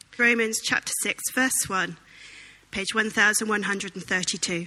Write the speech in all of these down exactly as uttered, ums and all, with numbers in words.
Romans chapter six, verse one, page one thousand one hundred thirty-two.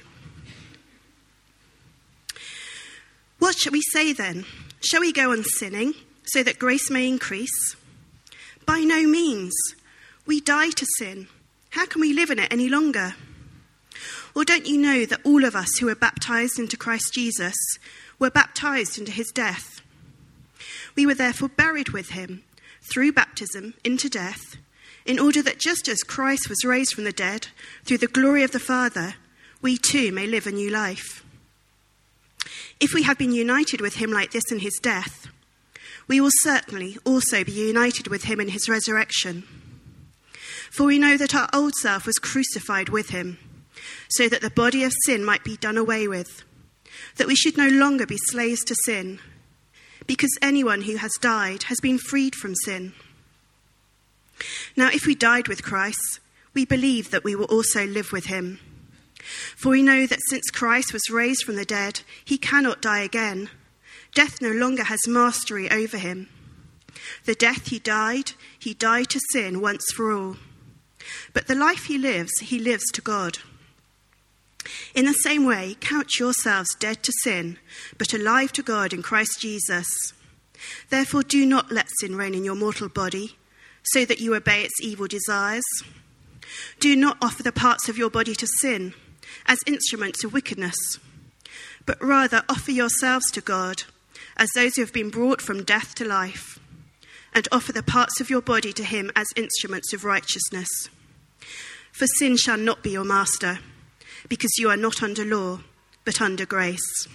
What shall we say then? Shall we go on sinning so that grace may increase? By no means. We die to sin. How can we live in it any longer? Or don't you know that all of us who were baptized into Christ Jesus were baptized into his death? We were therefore buried with him through baptism into death, in order that just as Christ was raised from the dead through the glory of the Father, we too may live a new life. If we have been united with him like this in his death, we will certainly also be united with him in his resurrection. For we know that our old self was crucified with him, so that the body of sin might be done away with, that we should no longer be slaves to sin, because anyone who has died has been freed from sin. Now, if we died with Christ, we believe that we will also live with him. For we know that since Christ was raised from the dead, he cannot die again. Death no longer has mastery over him. The death he died, he died to sin once for all. But the life he lives, he lives to God. In the same way, count yourselves dead to sin, but alive to God in Christ Jesus. Therefore, do not let sin reign in your mortal body, so that you obey its evil desires. Do not offer the parts of your body to sin as instruments of wickedness, but rather offer yourselves to God as those who have been brought from death to life, and offer the parts of your body to him as instruments of righteousness. For sin shall not be your master, because you are not under law, but under grace.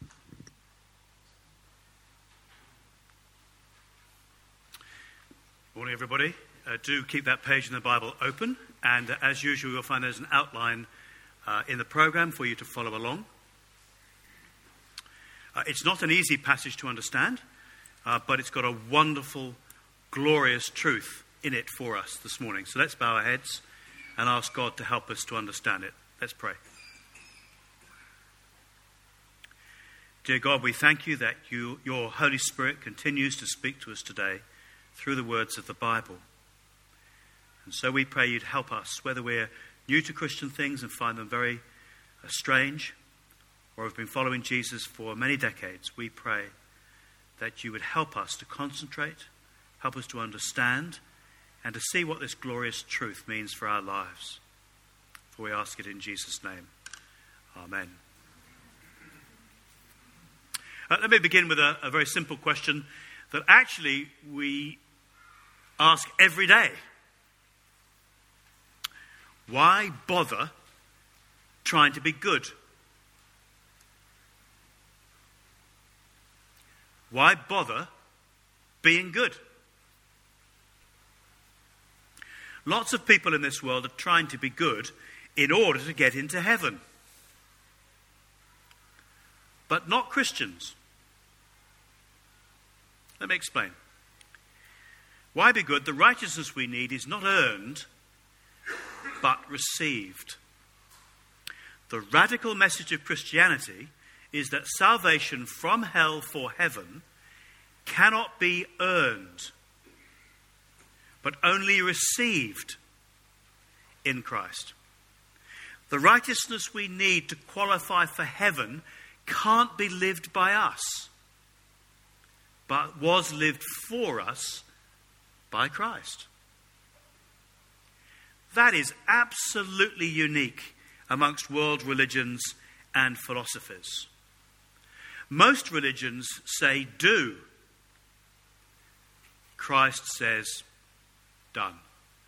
Morning, everybody. Uh, do keep that page in the Bible open, and uh, as usual, you'll find there's an outline uh, in the programme for you to follow along. Uh, it's not an easy passage to understand, uh, but it's got a wonderful, glorious truth in it for us this morning. So let's bow our heads and ask God to help us to understand it. Let's pray. Dear God, we thank you that you, your Holy Spirit continues to speak to us today through the words of the Bible. And so we pray you'd help us, whether we're new to Christian things and find them very uh, strange, or have been following Jesus for many decades. We pray that you would help us to concentrate, help us to understand, and to see what this glorious truth means for our lives. For we ask it in Jesus' name. Amen. Uh, let me begin with a, a very simple question that actually we ask every day. Why bother trying to be good? Why bother being good? Lots of people in this world are trying to be good in order to get into heaven. But not Christians. Let me explain. Why be good? The righteousness we need is not earned, but received. The radical message of Christianity is that salvation from hell for heaven cannot be earned, but only received in Christ. The righteousness we need to qualify for heaven can't be lived by us, but was lived for us by Christ. That is absolutely unique amongst world religions and philosophies. Most religions say do. Christ says done.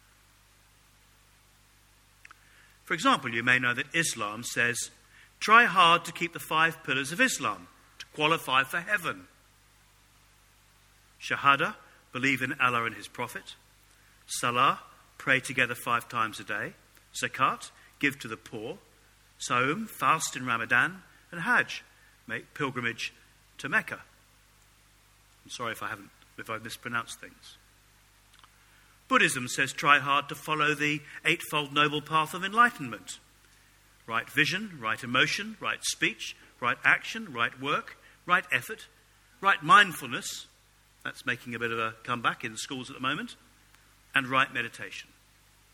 For example, you may know that Islam says, try hard to keep the five pillars of Islam to qualify for heaven. Shahada, believe in Allah and his Prophet. Salah, pray together five times a day. Zakat, give to the poor. Saum, fast in Ramadan. And Hajj, make pilgrimage to Mecca. I'm sorry if I haven't, if I've mispronounced things. Buddhism says try hard to follow the Eightfold Noble Path of Enlightenment. Right vision, right emotion, right speech, right action, right work, right effort, right mindfulness. That's making a bit of a comeback in schools at the moment. And right meditation.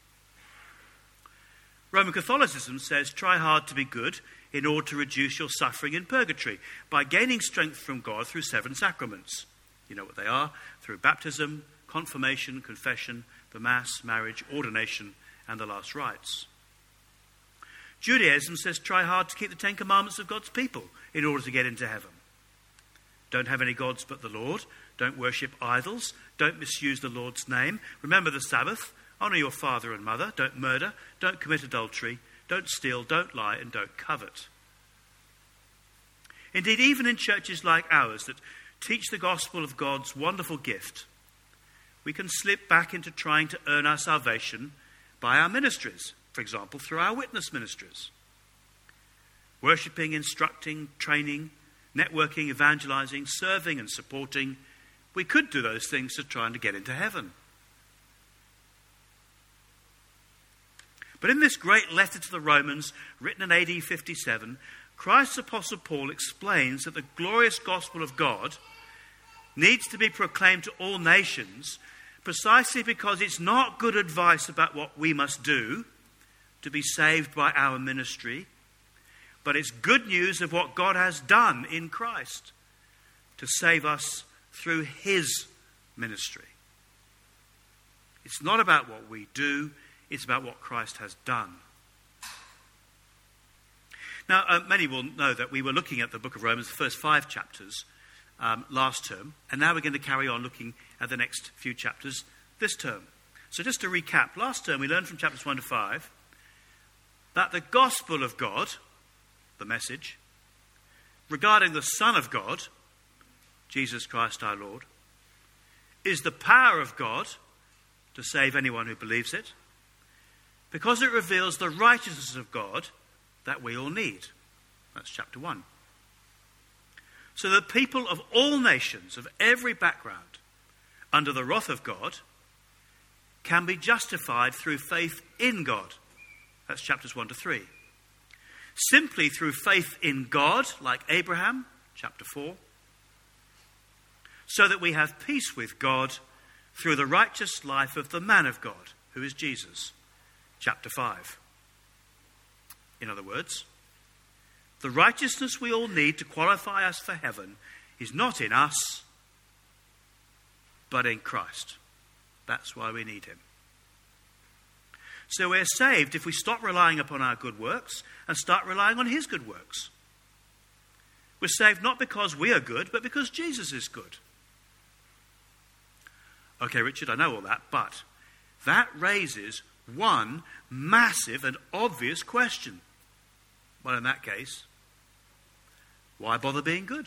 Roman Catholicism says try hard to be good in order to reduce your suffering in purgatory by gaining strength from God through seven sacraments. You know what they are: through baptism, confirmation, confession, the Mass, marriage, ordination, and the last rites. Judaism says try hard to keep the Ten Commandments of God's people in order to get into heaven. Don't have any gods but the Lord. Don't worship idols. Don't misuse the Lord's name. Remember the Sabbath. Honour your father and mother. Don't murder. Don't commit adultery. Don't steal. Don't lie. And don't covet. Indeed, even in churches like ours that teach the gospel of God's wonderful gift, we can slip back into trying to earn our salvation by our ministries, for example, through our witness ministries. Worshipping, instructing, training, networking, evangelizing, serving and supporting. We could do those things to try and to get into heaven. But in this great letter to the Romans, written in A D fifty-seven, Christ's Apostle Paul explains that the glorious gospel of God needs to be proclaimed to all nations precisely because it's not good advice about what we must do to be saved by our ministry, but it's good news of what God has done in Christ to save us through his ministry. It's not about what we do, it's about what Christ has done. Now, uh, many will know that we were looking at the book of Romans, the first five chapters, um, last term, and now we're going to carry on looking at the next few chapters this term. So just to recap, last term we learned from chapters one to five that the gospel of God, the message, regarding the Son of God, Jesus Christ our Lord, is the power of God to save anyone who believes it, because it reveals the righteousness of God that we all need. That's chapter one. So that people of all nations, of every background, under the wrath of God, can be justified through faith in God. That's chapters one to three. Simply through faith in God, like Abraham, chapter four, so that we have peace with God through the righteous life of the man of God, who is Jesus, chapter five. In other words, the righteousness we all need to qualify us for heaven is not in us, but in Christ. That's why we need him. So we're saved if we stop relying upon our good works and start relying on his good works. We're saved not because we are good, but because Jesus is good. Okay, Richard, I know all that, but that raises one massive and obvious question. Well, in that case, why bother being good?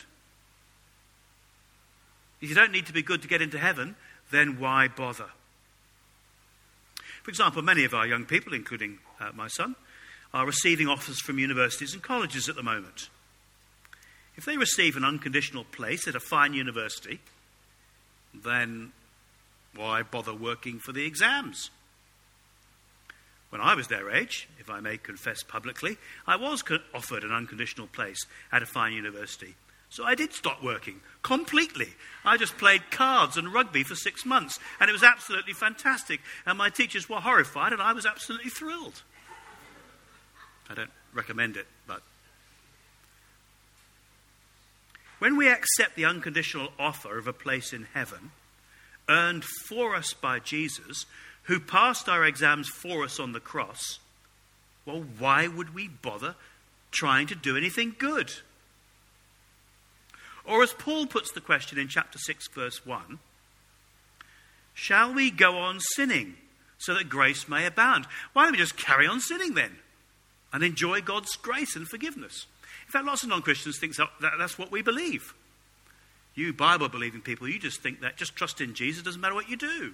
If you don't need to be good to get into heaven, then why bother? For example, many of our young people, including uh, my son, are receiving offers from universities and colleges at the moment. If they receive an unconditional place at a fine university, then why bother working for the exams? When I was their age, if I may confess publicly, I was co- offered an unconditional place at a fine university. So I did stop working completely. I just played cards and rugby for six months, and it was absolutely fantastic. And my teachers were horrified, and I was absolutely thrilled. I don't recommend it, but when we accept the unconditional offer of a place in heaven, earned for us by Jesus, who passed our exams for us on the cross, well, why would we bother trying to do anything good? Or as Paul puts the question in chapter six, verse one, shall we go on sinning so that grace may abound? Why don't we just carry on sinning then and enjoy God's grace and forgiveness? In fact, lots of non-Christians think that that's what we believe. You Bible-believing people, you just think that just trust in Jesus, doesn't matter what you do.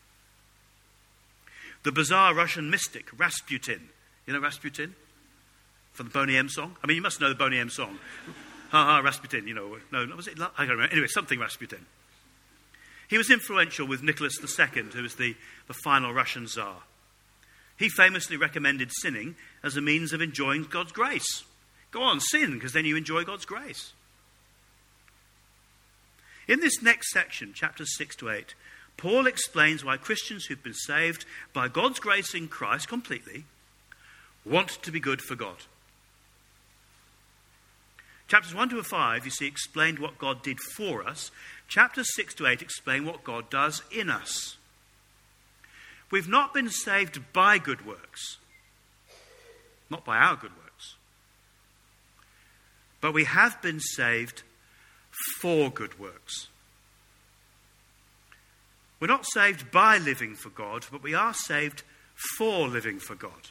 The bizarre Russian mystic, Rasputin. You know Rasputin? From the Boney M song? I mean, you must know the Boney M song. Ha ha, Rasputin, you know. No, was it? I don't remember. Anyway, something Rasputin. He was influential with Nicholas the Second, who was the, the final Russian Tsar. He famously recommended sinning as a means of enjoying God's grace. Go on, sin, because then you enjoy God's grace. In this next section, chapters six to eight, Paul explains why Christians who've been saved by God's grace in Christ completely want to be good for God. Chapters one to five, you see, explained what God did for us. Chapters six to eight explain what God does in us. We've not been saved by good works, not by our good works, but we have been saved for good works. We're not saved by living for God, but we are saved for living for God.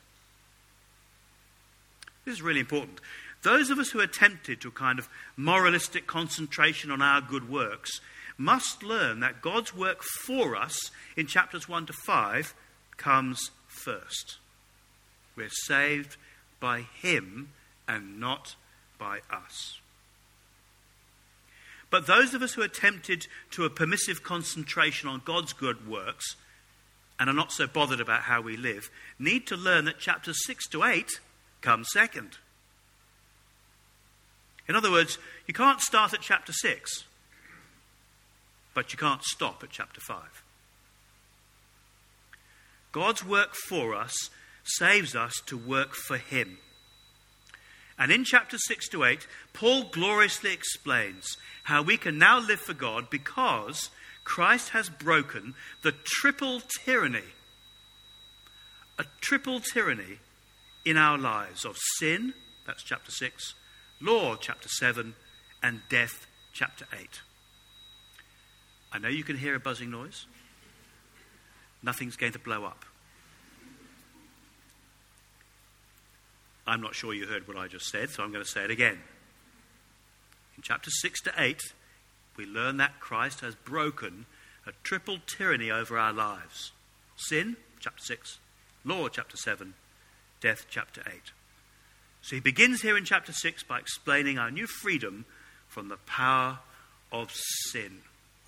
This is really important. Those of us who are tempted to a kind of moralistic concentration on our good works must learn that God's work for us in chapters one to five comes first. We're saved by him and not by us. But those of us who are tempted to a permissive concentration on God's good works and are not so bothered about how we live need to learn that chapters six to eight come second. In other words, you can't start at chapter six, but you can't stop at chapter five. God's work for us saves us to work for him. And in chapters six to eight, Paul gloriously explains how we can now live for God because Christ has broken the triple tyranny, a triple tyranny in our lives of sin, that's chapter six, law, chapter seven, and death, chapter eight. I know you can hear a buzzing noise. Nothing's going to blow up. I'm not sure you heard what I just said, so I'm going to say it again. In chapters six to eight, we learn that Christ has broken a triple tyranny over our lives. Sin, chapter six, law, chapter seven, death, chapter eight. So he begins here in chapter six by explaining our new freedom from the power of sin.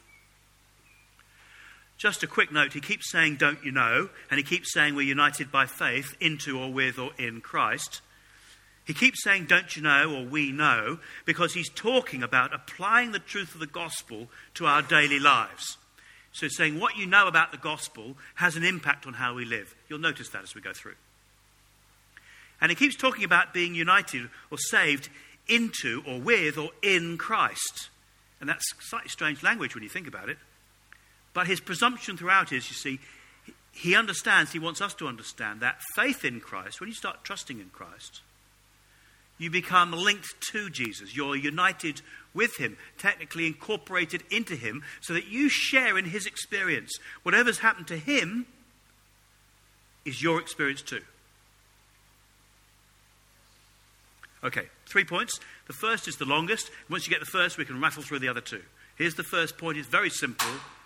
Just a quick note, he keeps saying, don't you know? And he keeps saying we're united by faith into or with or in Christ. He keeps saying, don't you know, or we know, because he's talking about applying the truth of the gospel to our daily lives. So he's saying what you know about the gospel has an impact on how we live. You'll notice that as we go through. And he keeps talking about being united or saved into or with or in Christ. And that's slightly strange language when you think about it. But his presumption throughout is, you see, he understands, he wants us to understand that faith in Christ, when you start trusting in Christ, you become linked to Jesus. You're united with him, technically incorporated into him, so that you share in his experience. Whatever's happened to him is your experience too. Okay, three points. The first is the longest. Once you get the first, we can rattle through the other two. Here's the first point. It's very simple.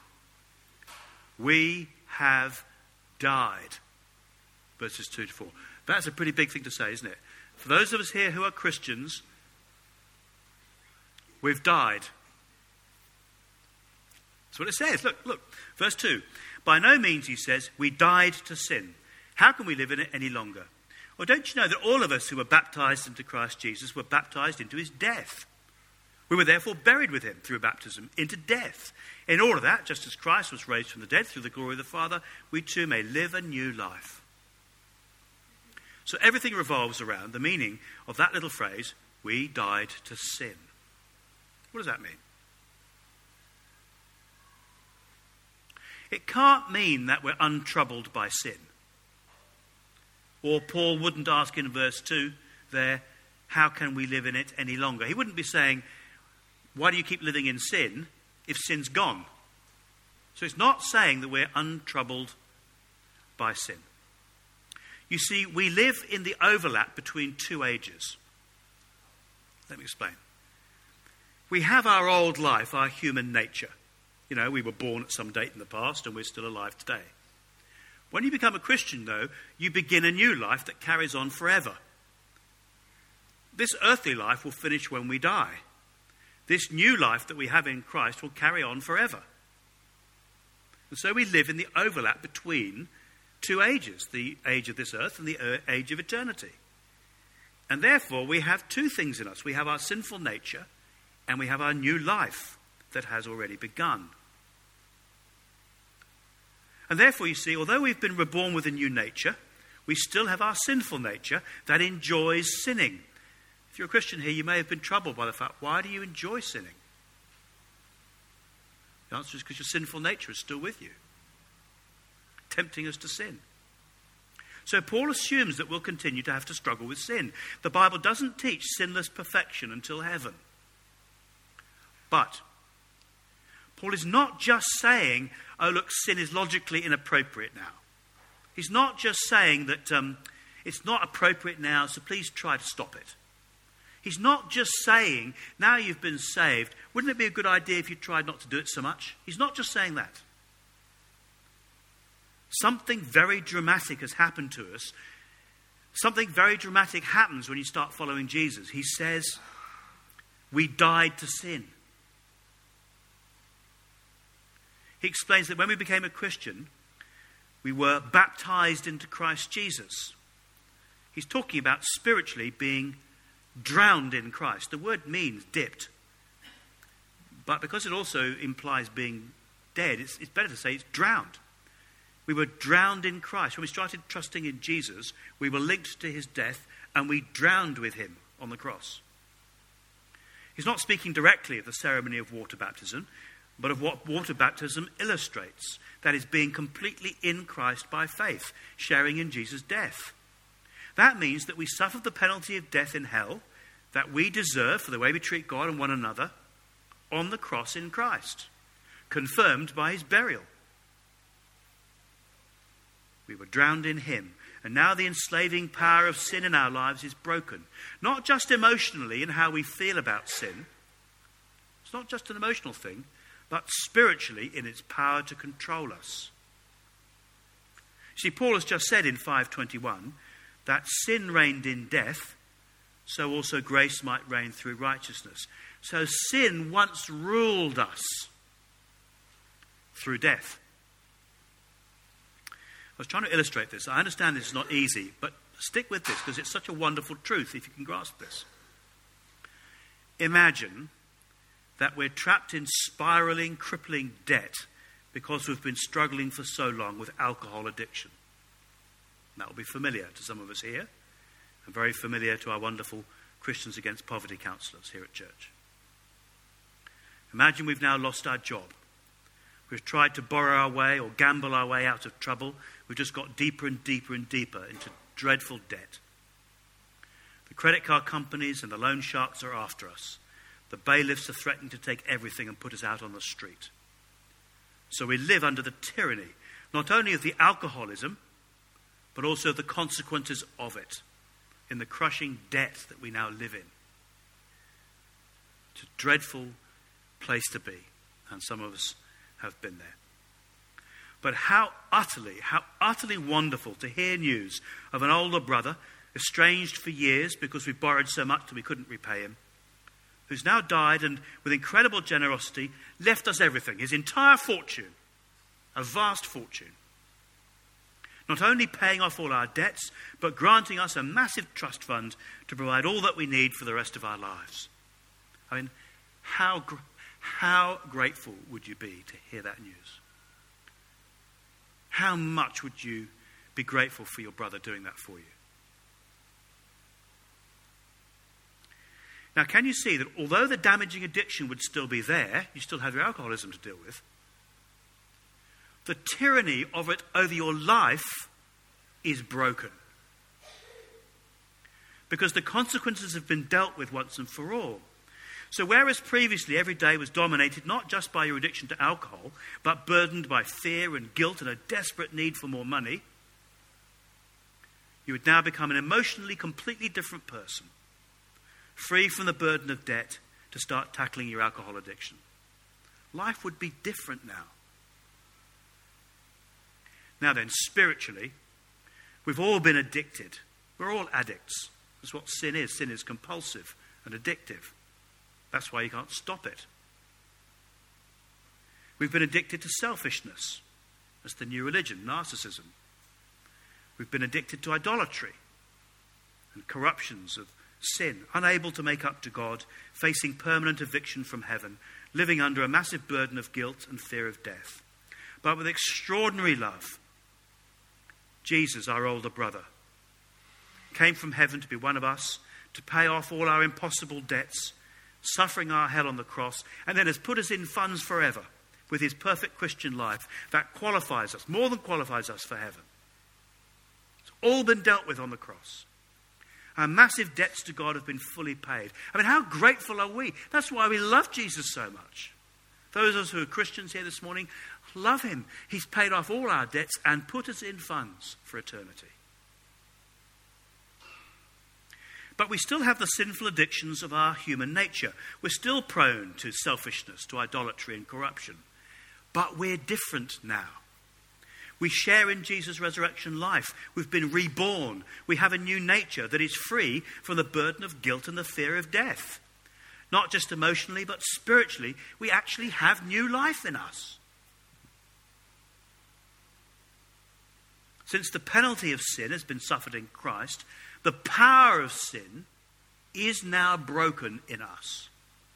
We have died. Verses two to four. That's a pretty big thing to say, isn't it? For those of us here who are Christians, we've died. That's what it says. Look, look. Verse two. By no means, he says, we died to sin. How can we live in it any longer? Well, don't you know that all of us who were baptized into Christ Jesus were baptized into his death? We were therefore buried with him through baptism into death. In order that, just as Christ was raised from the dead through the glory of the Father, we too may live a new life. So everything revolves around the meaning of that little phrase, we died to sin. What does that mean? It can't mean that we're untroubled by sin. Or Paul wouldn't ask in verse two there, how can we live in it any longer? He wouldn't be saying, why do you keep living in sin if sin's gone? So it's not saying that we're untroubled by sin. You see, we live in the overlap between two ages. Let me explain. We have our old life, our human nature. You know, we were born at some date in the past and we're still alive today. When you become a Christian, though, you begin a new life that carries on forever. This earthly life will finish when we die. This new life that we have in Christ will carry on forever. And so we live in the overlap between two ages, the age of this earth and the age of eternity. And therefore we have two things in us. We have our sinful nature and we have our new life that has already begun. And therefore, you see, although we've been reborn with a new nature, We still have our sinful nature that enjoys sinning. If you're a Christian here, you may have been troubled by the fact, why do you enjoy sinning? The answer is because your sinful nature is still with you, tempting us to sin. So Paul assumes that we'll continue to have to struggle with sin. The Bible doesn't teach sinless perfection until heaven. But Paul is not just saying, oh look, sin is logically inappropriate now. He's not just saying that um, it's not appropriate now, so please try to stop it. He's not just saying, now you've been saved, wouldn't it be a good idea if you tried not to do it so much? He's not just saying that. Something very dramatic has happened to us. Something very dramatic happens when you start following Jesus. He says, we died to sin. He explains that when we became a Christian, we were baptized into Christ Jesus. He's talking about spiritually being drowned in Christ. The word means dipped. But because it also implies being dead, it's, it's better to say it's drowned. We were drowned in Christ. When we started trusting in Jesus, we were linked to his death and we drowned with him on the cross. He's not speaking directly of the ceremony of water baptism, but of what water baptism illustrates. That is, being completely in Christ by faith, sharing in Jesus' death. That means that we suffer the penalty of death in hell that we deserve for the way we treat God and one another on the cross in Christ, confirmed by his burial. We were drowned in him, and now the enslaving power of sin in our lives is broken. Not just emotionally in how we feel about sin. It's not just an emotional thing, but spiritually in its power to control us. See, Paul has just said in five twenty-one that sin reigned in death, so also grace might reign through righteousness. So sin once ruled us through death. I was trying to illustrate this. I understand this is not easy, but stick with this because it's such a wonderful truth if you can grasp this. Imagine that we're trapped in spiraling, crippling debt because we've been struggling for so long with alcohol addiction. That will be familiar to some of us here and very familiar to our wonderful Christians Against Poverty counsellors here at church. Imagine we've now lost our job. We've tried to borrow our way or gamble our way out of trouble. We've just got deeper and deeper and deeper into dreadful debt. The credit card companies and the loan sharks are after us. The bailiffs are threatening to take everything and put us out on the street. So we live under the tyranny, not only of the alcoholism, but also the consequences of it, in the crushing debt that we now live in. It's a dreadful place to be, and some of us have been there. But how utterly, how utterly wonderful to hear news of an older brother, estranged for years because we borrowed so much that we couldn't repay him, who's now died and with incredible generosity left us everything, his entire fortune, a vast fortune. Not only paying off all our debts, but granting us a massive trust fund to provide all that we need for the rest of our lives. I mean, how gr- how grateful would you be to hear that news? How much would you be grateful for your brother doing that for you? Now, can you see that although the damaging addiction would still be there, you still have your alcoholism to deal with, the tyranny of it over your life is broken. Because the consequences have been dealt with once and for all. So whereas previously every day was dominated not just by your addiction to alcohol, but burdened by fear and guilt and a desperate need for more money, you would now become an emotionally completely different person, free from the burden of debt to start tackling your alcohol addiction. Life would be different now. Now then, spiritually, we've all been addicted. We're all addicts. That's what sin is. Sin is compulsive and addictive. That's why you can't stop it. We've been addicted to selfishness. That's the new religion, narcissism. We've been addicted to idolatry and corruptions of sin, unable to make up to God, facing permanent eviction from heaven, living under a massive burden of guilt and fear of death. But with extraordinary love, Jesus, our older brother, came from heaven to be one of us, to pay off all our impossible debts, suffering our hell on the cross, and then has put us in funds forever with his perfect Christian life that qualifies us, more than qualifies us for heaven. It's all been dealt with on the cross. Our massive debts to God have been fully paid. I mean, how grateful are we? That's why we love Jesus so much. Those of us who are Christians here this morning love him. He's paid off all our debts and put us in funds for eternity. But we still have the sinful addictions of our human nature. We're still prone to selfishness, to idolatry and corruption. But we're different now. We share in Jesus' resurrection life. We've been reborn. We have a new nature that is free from the burden of guilt and the fear of death. Not just emotionally, but spiritually, we actually have new life in us. Since the penalty of sin has been suffered in Christ, the power of sin is now broken in us.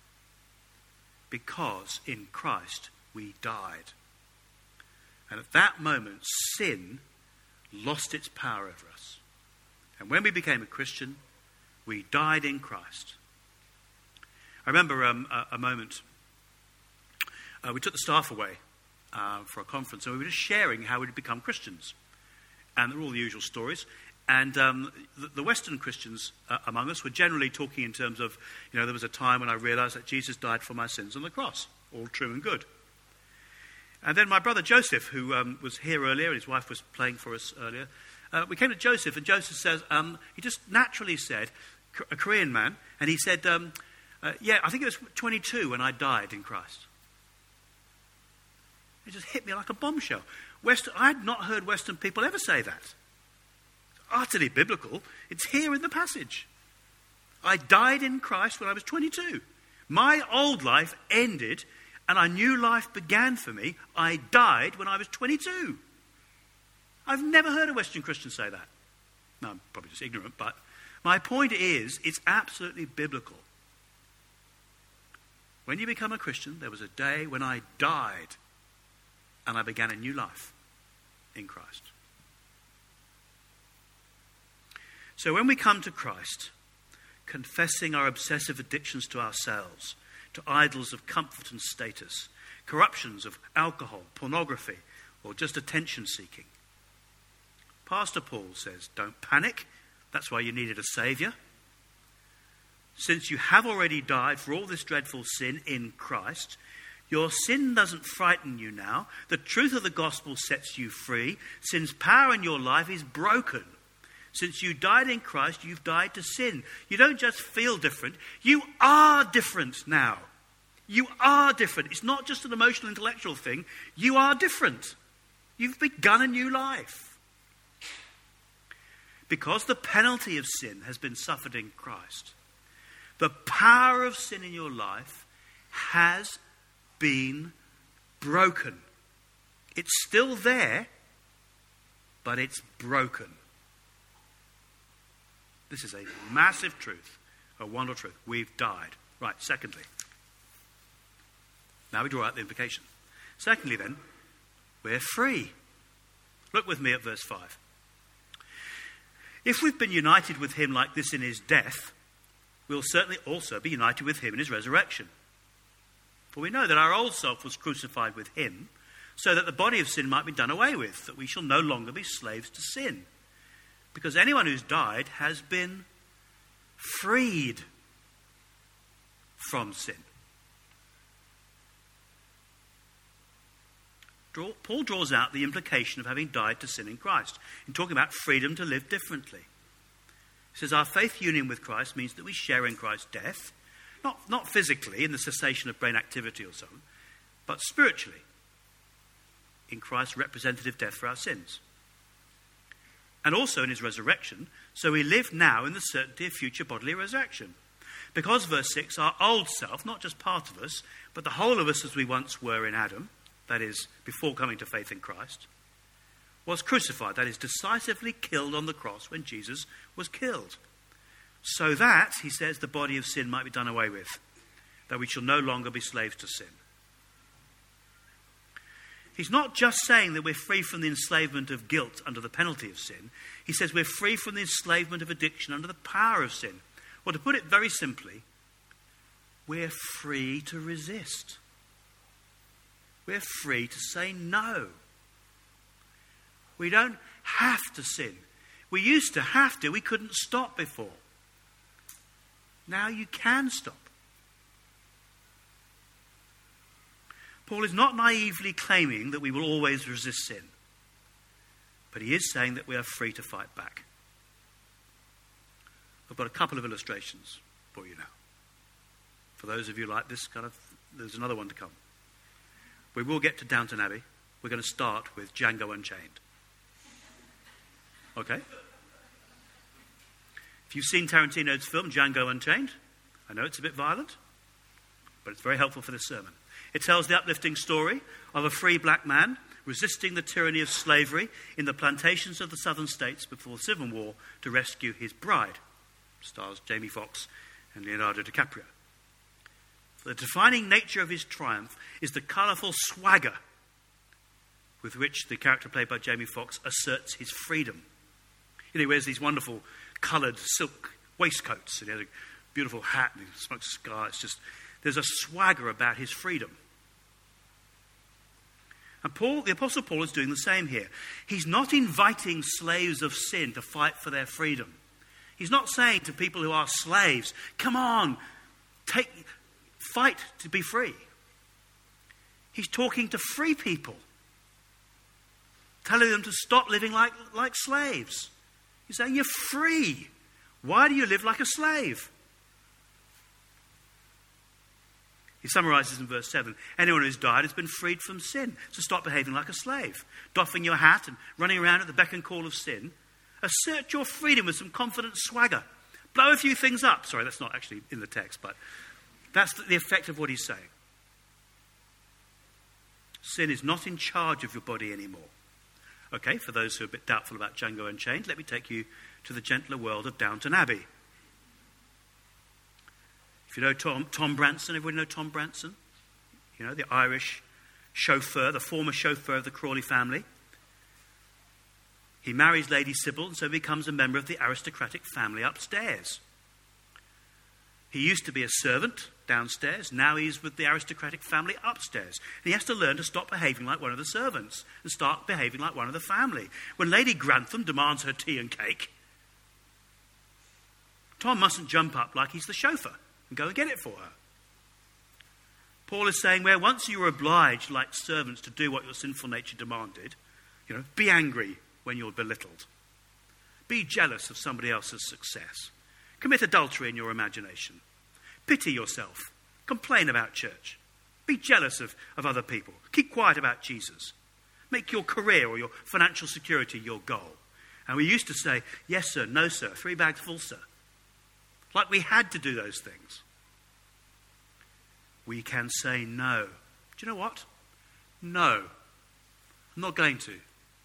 Because in Christ we died. And at that moment, sin lost its power over us. And when we became a Christian, we died in Christ. I remember um, a, a moment, uh, we took the staff away uh, for a conference, and we were just sharing how we'd become Christians. And there were all the usual stories. And um, the, the Western Christians uh, among us were generally talking in terms of, you know, there was a time when I realized that Jesus died for my sins on the cross. All true and good. And then my brother Joseph, who um, was here earlier, and his wife was playing for us earlier, uh, we came to Joseph, and Joseph says, um, he just naturally said, a Korean man, and he said, um, uh, yeah, I think it was twenty-two when I died in Christ. It just hit me like a bombshell. Western, I had not heard Western people ever say that. It's utterly biblical. It's here in the passage. I died in Christ when I was twenty-two. My old life ended and a new life began for me. I died when I was twenty-two. I've never heard a Western Christian say that. No, I'm probably just ignorant, but my point is, it's absolutely biblical. When you become a Christian, there was a day when I died and I began a new life in Christ. So when we come to Christ, confessing our obsessive addictions to ourselves, to idols of comfort and status, corruptions of alcohol, pornography, or just attention seeking, Pastor Paul says, don't panic. That's why you needed a saviour. Since you have already died for all this dreadful sin in Christ, your sin doesn't frighten you now. The truth of the gospel sets you free. Sin's power in your life is broken. Since you died in Christ, you've died to sin. You don't just feel different. You are different now. You are different. It's not just an emotional, intellectual thing. You are different. You've begun a new life. Because the penalty of sin has been suffered in Christ, the power of sin in your life has been broken. It's still there, but it's broken. This is a massive truth, a wonderful truth. We've died. Right, secondly. Now we draw out the implication. Secondly then, we're free. Look with me at verse five. If we've been united with him like this in his death, we'll certainly also be united with him in his resurrection. For we know that our old self was crucified with him, so that the body of sin might be done away with, that we shall no longer be slaves to sin. Because anyone who's died has been freed from sin. Draw, Paul draws out the implication of having died to sin in Christ, in talking about freedom to live differently. He says our faith union with Christ means that we share in Christ's death, not, not physically in the cessation of brain activity or so on, but spiritually in Christ's representative death for our sins. And also in his resurrection, so we live now in the certainty of future bodily resurrection. Because, verse six, our old self, not just part of us, but the whole of us as we once were in Adam, that is, before coming to faith in Christ, was crucified, that is, decisively killed on the cross when Jesus was killed. So that, he says, the body of sin might be done away with, that we shall no longer be slaves to sin. He's not just saying that we're free from the enslavement of guilt under the penalty of sin. He says we're free from the enslavement of addiction under the power of sin. Well, to put it very simply, we're free to resist. We're free to say no. We don't have to sin. We used to have to. We couldn't stop before. Now you can stop. Paul is not naively claiming that we will always resist sin, but he is saying that we are free to fight back. I've got a couple of illustrations for you now. For those of you like this kind of, there's another one to come. We will get to Downton Abbey. We're going to start with Django Unchained. Okay? If you've seen Tarantino's film, Django Unchained, I know it's a bit violent, but it's very helpful for this sermon. It tells the uplifting story of a free black man resisting the tyranny of slavery in the plantations of the southern states before the Civil War to rescue his bride. Stars Jamie Foxx and Leonardo DiCaprio. The defining nature of his triumph is the colourful swagger with which the character played by Jamie Foxx asserts his freedom. You know, he wears these wonderful coloured silk waistcoats, and he has a beautiful hat, and he smokes a cigar. It's just, there's a swagger about his freedom. And Paul, the Apostle Paul, is doing the same here. He's not inviting slaves of sin to fight for their freedom. He's not saying to people who are slaves, come on, take, fight to be free. He's talking to free people, telling them to stop living like, like slaves. He's saying, you're free. Why do you live like a slave? He summarizes in verse seven, anyone who's died has been freed from sin, so stop behaving like a slave. Doffing your hat and running around at the beck and call of sin. Assert your freedom with some confident swagger. Blow a few things up. Sorry, that's not actually in the text, but that's the effect of what he's saying. Sin is not in charge of your body anymore. Okay, for those who are a bit doubtful about Django Unchained, let me take you to the gentler world of Downton Abbey. If you know Tom, Tom Branson, everybody know Tom Branson? You know, the Irish chauffeur, the former chauffeur of the Crawley family. He marries Lady Sybil and so becomes a member of the aristocratic family upstairs. He used to be a servant downstairs. Now he's with the aristocratic family upstairs. And he has to learn to stop behaving like one of the servants and start behaving like one of the family. When Lady Grantham demands her tea and cake, Tom mustn't jump up like he's the chauffeur and go and get it for her. Paul is saying, where once you were obliged like servants to do what your sinful nature demanded, you know, be angry when you're belittled. Be jealous of somebody else's success. Commit adultery in your imagination. Pity yourself. Complain about church. Be jealous of, of other people. Keep quiet about Jesus. Make your career or your financial security your goal. And we used to say, yes, sir, no, sir, three bags full, sir. Like we had to do those things. We can say no. Do you know what? No. I'm not going to.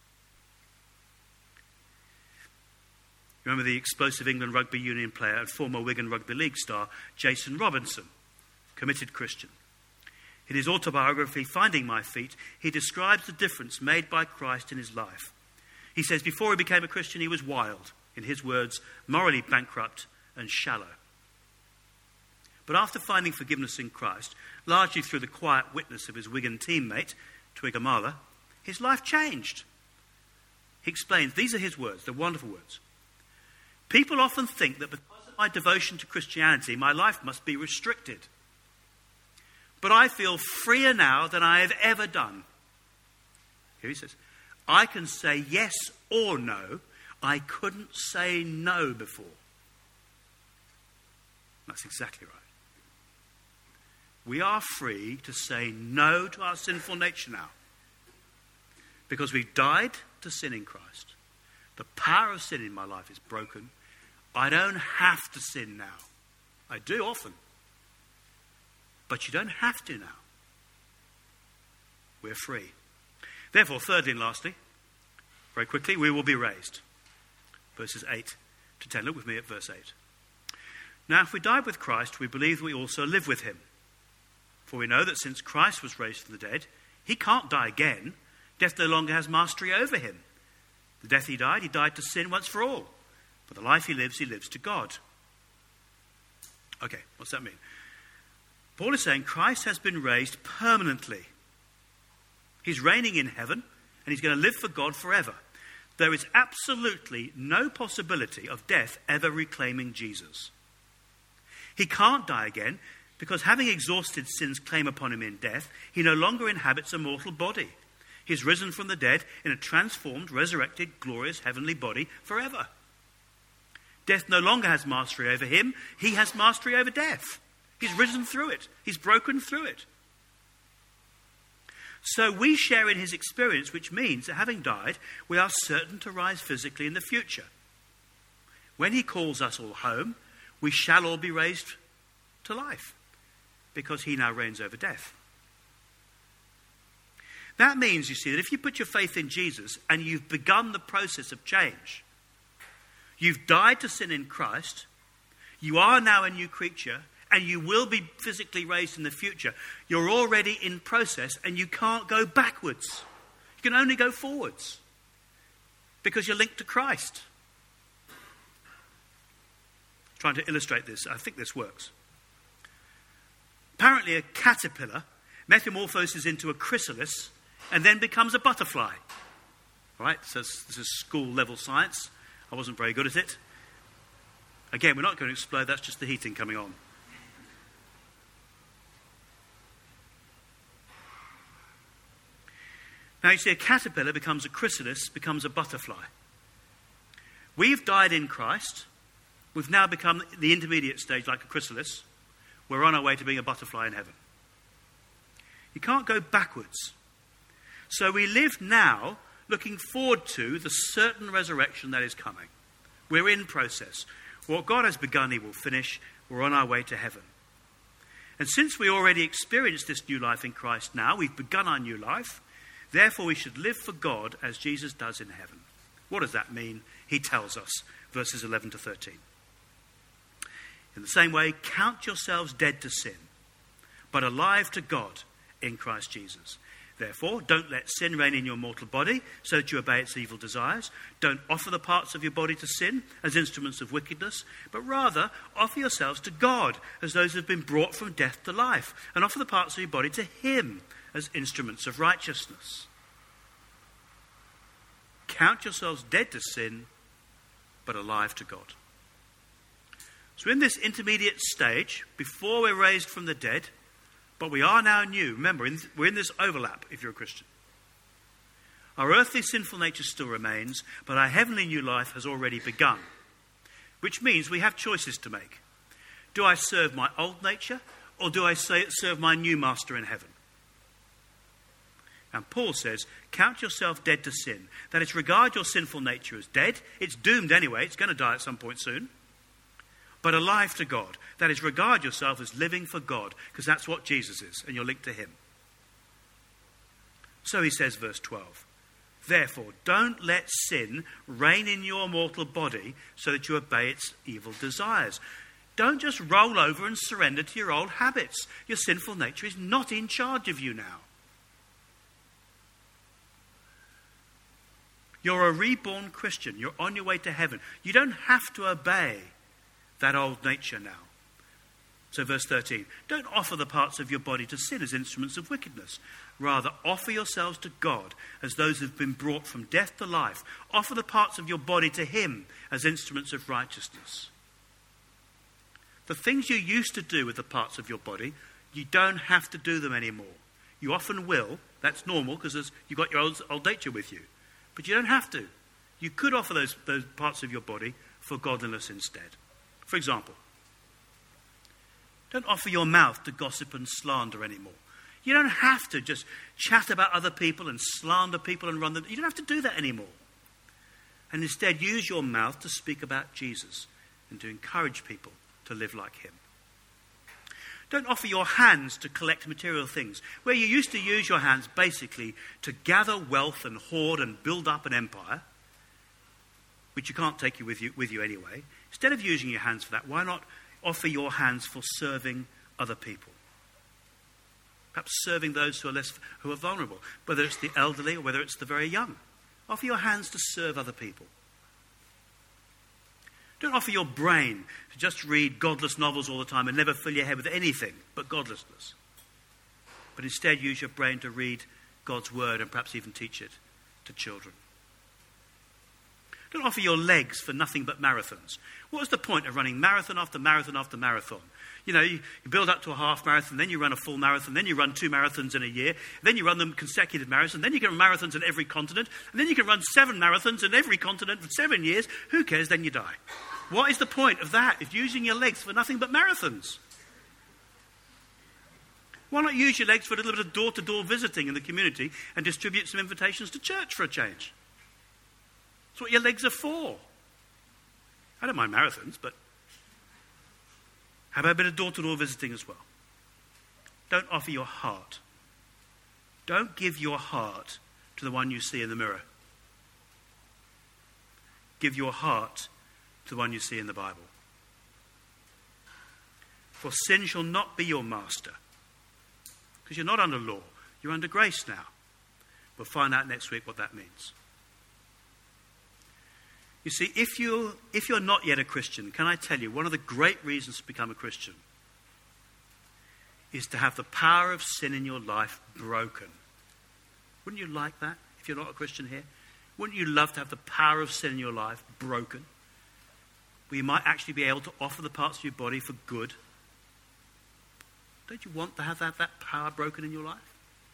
Remember the explosive England Rugby Union player and former Wigan Rugby League star, Jason Robinson, committed Christian. In his autobiography, Finding My Feet, he describes the difference made by Christ in his life. He says, before he became a Christian, he was wild. In his words, morally bankrupt and shallow. But after finding forgiveness in Christ, largely through the quiet witness of his Wigan teammate, Twigger Marler, his life changed. He explains, these are his words, they're wonderful words. People often think that because of my devotion to Christianity, my life must be restricted. But I feel freer now than I have ever done. Here he says, I can say yes or no. I couldn't say no before. That's exactly right. We are free to say no to our sinful nature now. Because we've died to sin in Christ. The power of sin in my life is broken. I don't have to sin now. I do often. But you don't have to now. We're free. Therefore, thirdly and lastly, very quickly, we will be raised. Verses eight to ten. Look with me at verse eight. Now, if we died with Christ, we believe we also live with him. For we know that since Christ was raised from the dead, he can't die again. Death no longer has mastery over him. The death he died, he died to sin once for all. For the life he lives, he lives to God. Okay, what's that mean? Paul is saying Christ has been raised permanently. He's reigning in heaven, and he's going to live for God forever. There is absolutely no possibility of death ever reclaiming Jesus. He can't die again because, having exhausted sin's claim upon him in death, he no longer inhabits a mortal body. He's risen from the dead in a transformed, resurrected, glorious heavenly body forever. Death no longer has mastery over him. He has mastery over death. He's risen through it. He's broken through it. So we share in his experience, which means that having died, we are certain to rise physically in the future. When he calls us all home, we shall all be raised to life because he now reigns over death. That means, you see, that if you put your faith in Jesus and you've begun the process of change, you've died to sin in Christ, you are now a new creature, and you will be physically raised in the future. You're already in process and you can't go backwards. You can only go forwards because you're linked to Christ. Trying to illustrate this, I think this works. Apparently a caterpillar metamorphoses into a chrysalis and then becomes a butterfly. Right? So this is school level science. I wasn't very good at it. Again, we're not going to explode, that's just the heating coming on. Now you see, a caterpillar becomes a chrysalis, becomes a butterfly. We've died in Christ. We've now become the intermediate stage, like a chrysalis. We're on our way to being a butterfly in heaven. You can't go backwards. So we live now looking forward to the certain resurrection that is coming. We're in process. What God has begun, he will finish. We're on our way to heaven. And since we already experienced this new life in Christ now, we've begun our new life. Therefore, we should live for God as Jesus does in heaven. What does that mean? He tells us, verses eleven to thirteen. In the same way, count yourselves dead to sin, but alive to God in Christ Jesus. Therefore, don't let sin reign in your mortal body, so that you obey its evil desires. Don't offer the parts of your body to sin as instruments of wickedness, but rather offer yourselves to God as those who have been brought from death to life, and offer the parts of your body to him as instruments of righteousness. Count yourselves dead to sin, but alive to God. So in this intermediate stage, before we're raised from the dead, but we are now new. Remember, in, we're in this overlap if you're a Christian. Our earthly sinful nature still remains, but our heavenly new life has already begun. Which means we have choices to make. Do I serve my old nature, or do I say, serve my new master in heaven? And Paul says, count yourself dead to sin. That is, regard your sinful nature as dead. It's doomed anyway. It's going to die at some point soon. But alive to God. That is, regard yourself as living for God, because that's what Jesus is, and you're linked to him. So he says, verse twelve, therefore, don't let sin reign in your mortal body so that you obey its evil desires. Don't just roll over and surrender to your old habits. Your sinful nature is not in charge of you now. You're a reborn Christian. You're on your way to heaven. You don't have to obey that old nature now. So verse thirteen, don't offer the parts of your body to sin as instruments of wickedness. Rather, offer yourselves to God as those who have been brought from death to life. Offer the parts of your body to him as instruments of righteousness. The things you used to do with the parts of your body, you don't have to do them anymore. You often will. That's normal because you've got your old, old nature with you. But you don't have to. You could offer those, those parts of your body for godliness instead. For example, don't offer your mouth to gossip and slander anymore. You don't have to just chat about other people and slander people and run them. You don't have to do that anymore. And instead, use your mouth to speak about Jesus and to encourage people to live like him. Don't offer your hands to collect material things, where you used to use your hands basically to gather wealth and hoard and build up an empire, which you can't take you with you, with you anyway. Instead of using your hands for that, why not offer your hands for serving other people? perhaps serving those who are less, who are vulnerable, whether it's the elderly or whether it's the very young. Offer your hands to serve other people. Don't offer your brain to just read godless novels all the time and never fill your head with anything but godlessness. But instead use your brain to read God's word and perhaps even teach it to children. Don't offer your legs for nothing but marathons. What is the point of running marathon after marathon after marathon? You know, you, you build up to a half marathon, then you run a full marathon, then you run two marathons in a year, then you run them consecutive marathons, then you can run marathons in every continent, and then you can run seven marathons in every continent for seven years. Who cares? Then you die. What is the point of that? If using your legs for nothing but marathons. Why not use your legs for a little bit of door-to-door visiting in the community and distribute some invitations to church for a change? That's what your legs are for. I don't mind marathons, but how about a bit of door-to-door visiting as well? Don't offer your heart. Don't give your heart to the one you see in the mirror. Give your heart to the one you see in the Bible. For sin shall not be your master. Because you're not under law. You're under grace now. We'll find out next week what that means. You see, if, you, if you're not yet a Christian, can I tell you, one of the great reasons to become a Christian is to have the power of sin in your life broken. Wouldn't you like that if you're not a Christian here? Wouldn't you love to have the power of sin in your life broken? Where you might actually be able to offer the parts of your body for good? Don't you want to have that, that power broken in your life?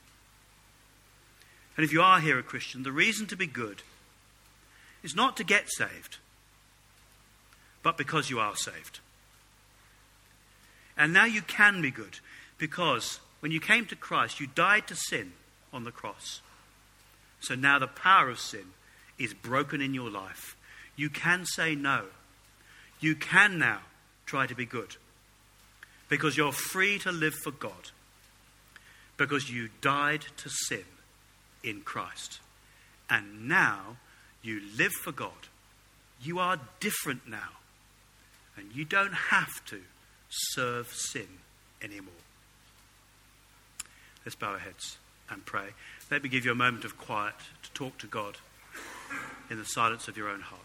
And if you are here a Christian, the reason to be good is not to get saved, but because you are saved. And now you can be good, because when you came to Christ, you died to sin on the cross. So now the power of sin is broken in your life. You can say no. You can now try to be good, because you're free to live for God, because you died to sin in Christ. And now you live for God. You are different now. And you don't have to serve sin anymore. Let's bow our heads and pray. Let me give you a moment of quiet to talk to God in the silence of your own heart.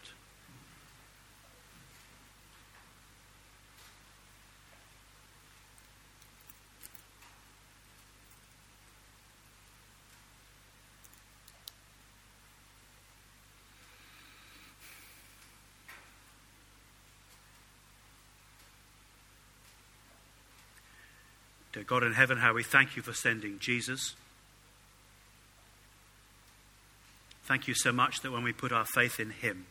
Dear God in heaven, how we thank you for sending Jesus. Thank you so much that when we put our faith in him,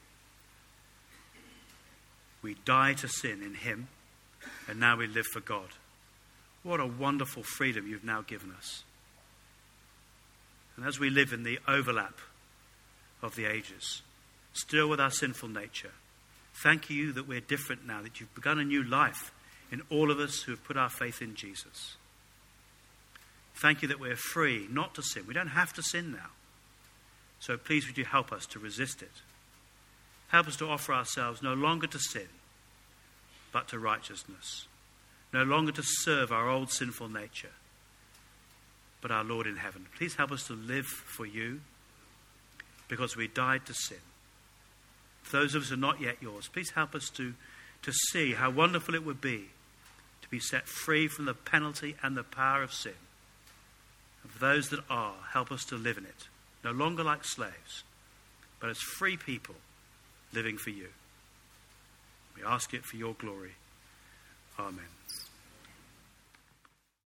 we die to sin in him, and now we live for God. What a wonderful freedom you've now given us. And as we live in the overlap of the ages, still with our sinful nature, thank you that we're different now, that you've begun a new life in all of us who have put our faith in Jesus. Thank you that we're free not to sin. We don't have to sin now. So please would you help us to resist it. Help us to offer ourselves no longer to sin, but to righteousness. No longer to serve our old sinful nature, but our Lord in heaven. Please help us to live for you, because we died to sin. For those of us who are not yet yours, please help us to, to see how wonderful it would be to be set free from the penalty and the power of sin. And for those that are, help us to live in it, no longer like slaves, but as free people living for you. We ask it for your glory. Amen.